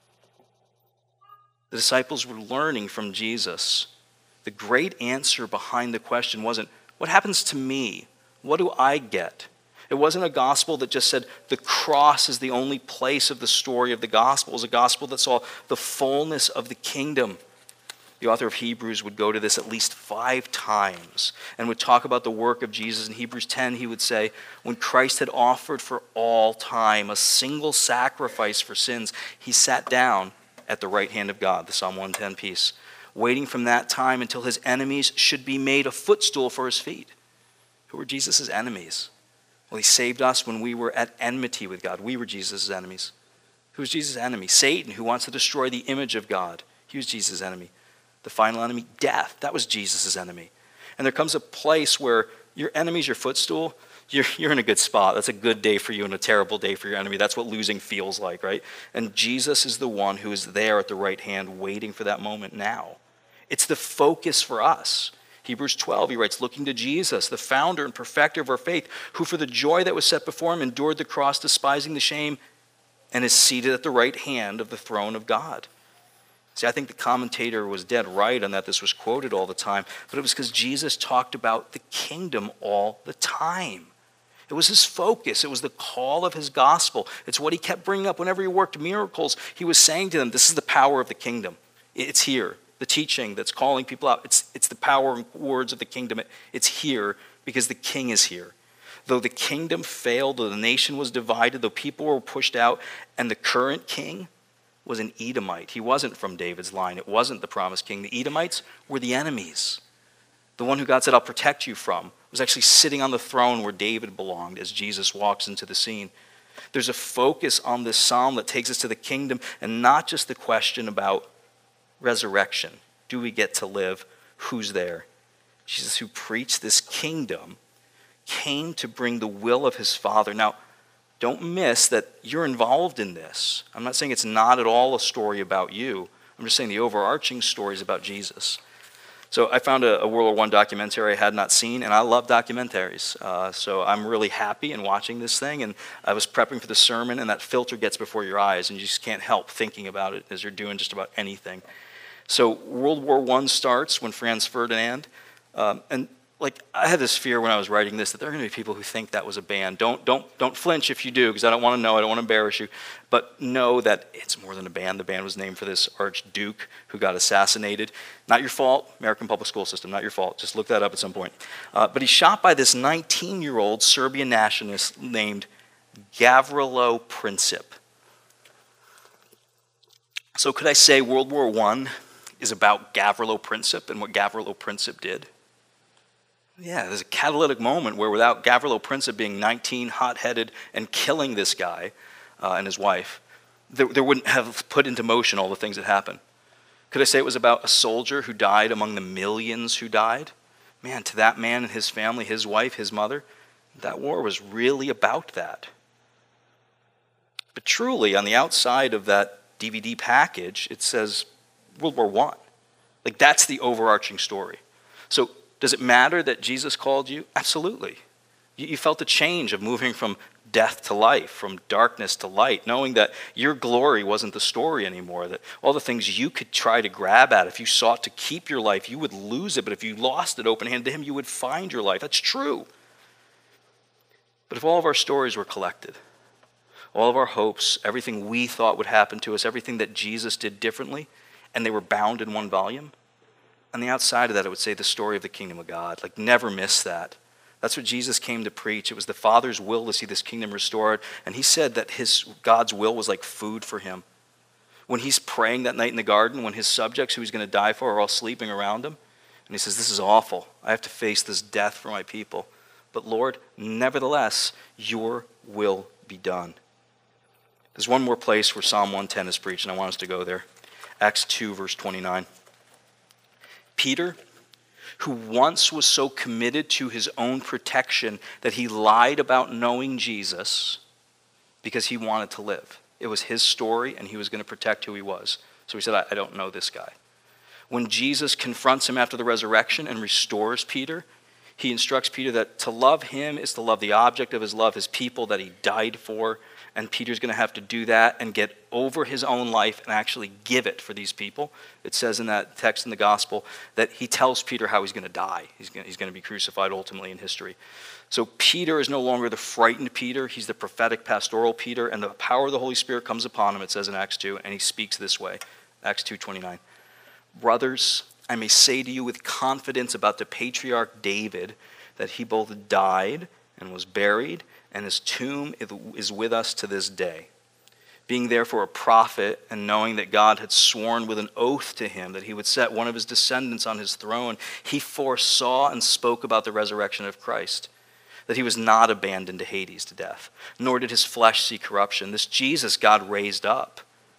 The disciples were learning from Jesus. The great answer behind the question wasn't, what happens to me? What do I get? It wasn't a gospel that just said the cross is the only place of the story of the gospel. It was a gospel that saw the fullness of the kingdom. The author of Hebrews would go to this at least five times and would talk about the work of Jesus. In Hebrews ten, he would say, when Christ had offered for all time a single sacrifice for sins, he sat down at the right hand of God, the Psalm one ten piece, waiting from that time until his enemies should be made a footstool for his feet. Who were Jesus' enemies? Well, he saved us when we were at enmity with God. We were Jesus' enemies. Who was Jesus' enemy? Satan, who wants to destroy the image of God. He was Jesus' enemy. The final enemy, death. That was Jesus' enemy. And there comes a place where your enemy's your footstool. You're, you're in a good spot. That's a good day for you and a terrible day for your enemy. That's what losing feels like, right? And Jesus is the one who is there at the right hand waiting for that moment now. It's the focus for us. Hebrews twelve, he writes, looking to Jesus, the founder and perfecter of our faith, who for the joy that was set before him endured the cross, despising the shame, and is seated at the right hand of the throne of God. See, I think the commentator was dead right on that this was quoted all the time, but it was because Jesus talked about the kingdom all the time. It was his focus. It was the call of his gospel. It's what he kept bringing up whenever he worked miracles. He was saying to them, this is the power of the kingdom. It's here. The teaching that's calling people out, it's, it's the power and words of the kingdom. It, it's here because the king is here. Though the kingdom failed, though the nation was divided, though people were pushed out, and the current king was an Edomite. He wasn't from David's line. It wasn't the promised king. The Edomites were the enemies. The one who God said, I'll protect you from, was actually sitting on the throne where David belonged as Jesus walks into the scene. There's a focus on this psalm that takes us to the kingdom and not just the question about resurrection. Do we get to live? Who's there? Jesus, who preached this kingdom, came to bring the will of his Father. Now, don't miss that you're involved in this. I'm not saying it's not at all a story about you. I'm just saying the overarching story is about Jesus. So I found a, a World War One documentary I had not seen, and I love documentaries. Uh, so I'm really happy in watching this thing, and I was prepping for the sermon, and that filter gets before your eyes, and you just can't help thinking about it as you're doing just about anything. So World War One starts when Franz Ferdinand, um, and like I had this fear when I was writing this that there are going to be people who think that was a band. Don't don't don't flinch if you do, because I don't want to know. I don't want to embarrass you. But know that it's more than a band. The band was named for this archduke who got assassinated. Not your fault, American public school system. Not your fault. Just look that up at some point. Uh, but he's shot by this nineteen-year-old Serbian nationalist named Gavrilo Princip. So could I say World War One is about Gavrilo Princip and what Gavrilo Princip did? Yeah, there's a catalytic moment where without Gavrilo Princip being nineteen, hot-headed, and killing this guy uh, and his wife, there, there wouldn't have put into motion all the things that happened. Could I say it was about a soldier who died among the millions who died? Man, to that man and his family, his wife, his mother, that war was really about that. But truly, on the outside of that D V D package, it says World War One. Like, that's the overarching story. So does it matter that Jesus called you? Absolutely. You, you felt a change of moving from death to life, from darkness to light, knowing that your glory wasn't the story anymore, that all the things you could try to grab at, if you sought to keep your life, you would lose it, but if you lost it open-handed to him, you would find your life. That's true. But if all of our stories were collected, all of our hopes, everything we thought would happen to us, everything that Jesus did differently, and they were bound in one volume, on the outside of that, it would say the story of the kingdom of God. Like, never miss that. That's what Jesus came to preach. It was the Father's will to see this kingdom restored. And he said that his God's will was like food for him. When he's praying that night in the garden, when his subjects who he's going to die for are all sleeping around him, and he says, this is awful. I have to face this death for my people. But Lord, nevertheless, your will be done. There's one more place where Psalm one ten is preached, and I want us to go there. Acts two, verse twenty-nine. Peter, who once was so committed to his own protection that he lied about knowing Jesus because he wanted to live. It was his story, and he was going to protect who he was. So he said, I, I don't know this guy. When Jesus confronts him after the resurrection and restores Peter, he instructs Peter that to love him is to love the object of his love, his people that he died for. And Peter's going to have to do that and get over his own life and actually give it for these people. It says in that text in the gospel that he tells Peter how he's going to die. He's going to, he's going to be crucified ultimately in history. So Peter is no longer the frightened Peter. He's the prophetic pastoral Peter, and the power of the Holy Spirit comes upon him, it says in Acts two, and he speaks this way. Acts two twenty-nine. Brothers, I may say to you with confidence about the patriarch David that he both died and was buried, and his tomb is with us to this day. Being therefore a prophet, and knowing that God had sworn with an oath to him that he would set one of his descendants on his throne, he foresaw and spoke about the resurrection of Christ, that he was not abandoned to Hades, to death, nor did his flesh see corruption. This Jesus God raised up.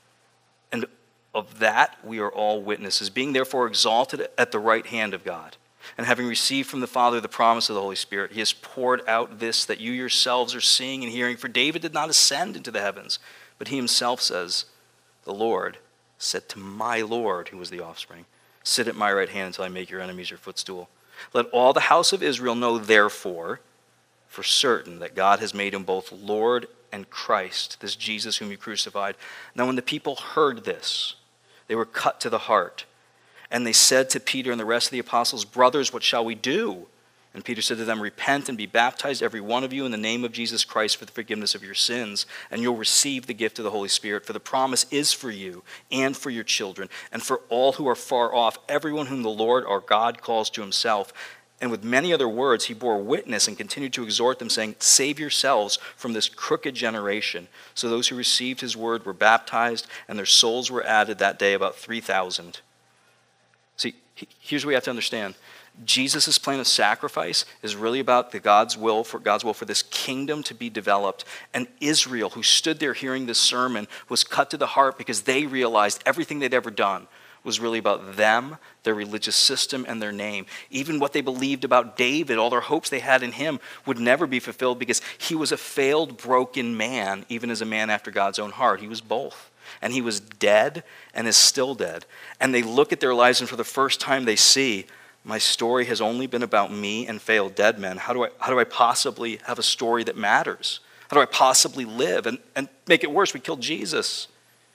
And of that we are all witnesses, being therefore exalted at the right hand of God. And having received from the Father the promise of the Holy Spirit, he has poured out this that you yourselves are seeing and hearing. For David did not ascend into the heavens, but he himself says, the Lord said to my Lord, who was the offspring, sit at my right hand until I make your enemies your footstool. Let all the house of Israel know therefore for certain that God has made him both Lord and Christ, this Jesus whom you crucified. Now when the people heard this, they were cut to the heart. And they said to Peter and the rest of the apostles, brothers, what shall we do? And Peter said to them, repent and be baptized, every one of you, in the name of Jesus Christ for the forgiveness of your sins, and you'll receive the gift of the Holy Spirit. For the promise is for you and for your children, and for all who are far off, everyone whom the Lord our God calls to himself. And with many other words he bore witness and continued to exhort them, saying, save yourselves from this crooked generation. So those who received his word were baptized, and their souls were added that day, about three thousand. See, here's what we have to understand. Jesus' plan of sacrifice is really about the God's will for God's will for this kingdom to be developed. And Israel, who stood there hearing this sermon, was cut to the heart because they realized everything they'd ever done was really about them, their religious system, and their name. Even what they believed about David, all their hopes they had in him, would never be fulfilled because he was a failed, broken man, even as a man after God's own heart. He was both. And he was dead and is still dead. And they look at their lives, and for the first time they see, my story has only been about me and failed dead men. How do I, how do I possibly have a story that matters? How do I possibly live? And, and make it worse, we killed Jesus.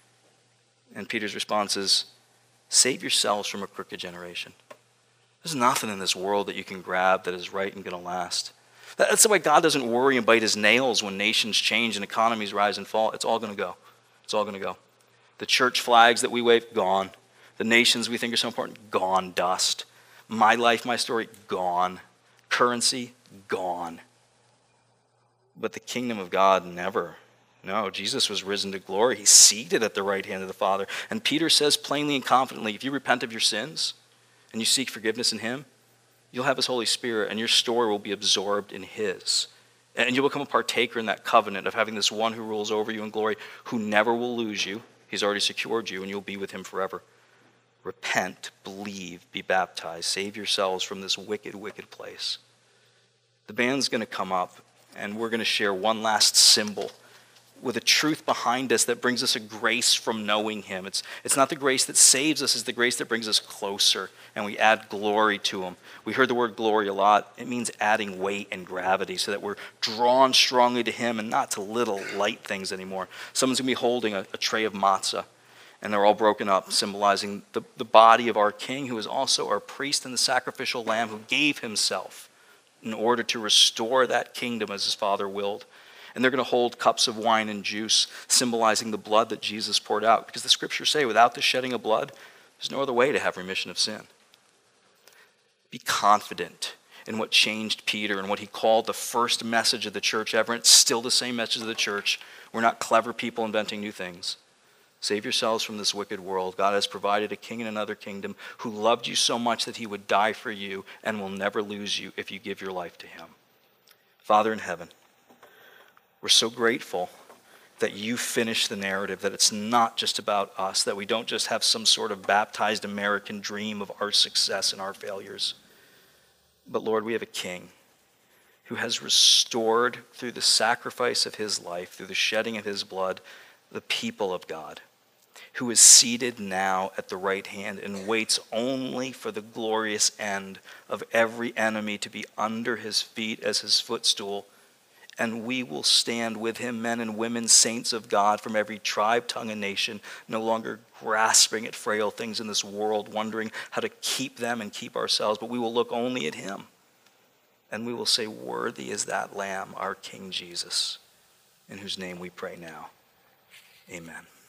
And Peter's response is, save yourselves from a crooked generation. There's nothing in this world that you can grab that is right and going to last. That's why God doesn't worry and bite his nails when nations change and economies rise and fall. It's all going to go. It's all going to go. The church flags that we wave, gone. The nations we think are so important, gone, dust. My life, my story, gone. Currency, gone. But the kingdom of God, never. No, Jesus was risen to glory. He's seated at the right hand of the Father. And Peter says plainly and confidently, if you repent of your sins and you seek forgiveness in him, You'll have his Holy Spirit, and your story will be absorbed in his. And you'll become a partaker in that covenant of having this one who rules over you in glory, who never will lose you. He's already secured you, and you'll be with him forever. Repent, believe, be baptized. Save yourselves from this wicked, wicked place. The band's going to come up, and we're going to share one last symbol with a truth behind us that brings us a grace from knowing him. It's, it's not the grace that saves us, it's the grace that brings us closer, and we add glory to him. We heard the word glory a lot. It means adding weight and gravity so that we're drawn strongly to him and not to little light things anymore. Someone's going to be holding a, a tray of matzah, and they're all broken up, symbolizing the, the body of our King, who is also our priest and the sacrificial lamb who gave himself in order to restore that kingdom as his Father willed. And they're going to hold cups of wine and juice, symbolizing the blood that Jesus poured out. Because the scriptures say, without the shedding of blood, there's no other way to have remission of sin. Be confident in what changed Peter and what he called the first message of the church ever. It's still the same message of the church. We're not clever people inventing new things. Save yourselves from this wicked world. God has provided a king in another kingdom who loved you so much that he would die for you and will never lose you if you give your life to him. Father in heaven, we're so grateful that you finished the narrative, that it's not just about us, that we don't just have some sort of baptized American dream of our success and our failures. But Lord, we have a king who has restored through the sacrifice of his life, through the shedding of his blood, the people of God, who is seated now at the right hand and waits only for the glorious end of every enemy to be under his feet as his footstool. And we will stand with him, men and women, saints of God from every tribe, tongue, and nation, no longer grasping at frail things in this world, wondering how to keep them and keep ourselves, but we will look only at him. And we will say, worthy is that Lamb, our King Jesus, in whose name we pray now. Amen.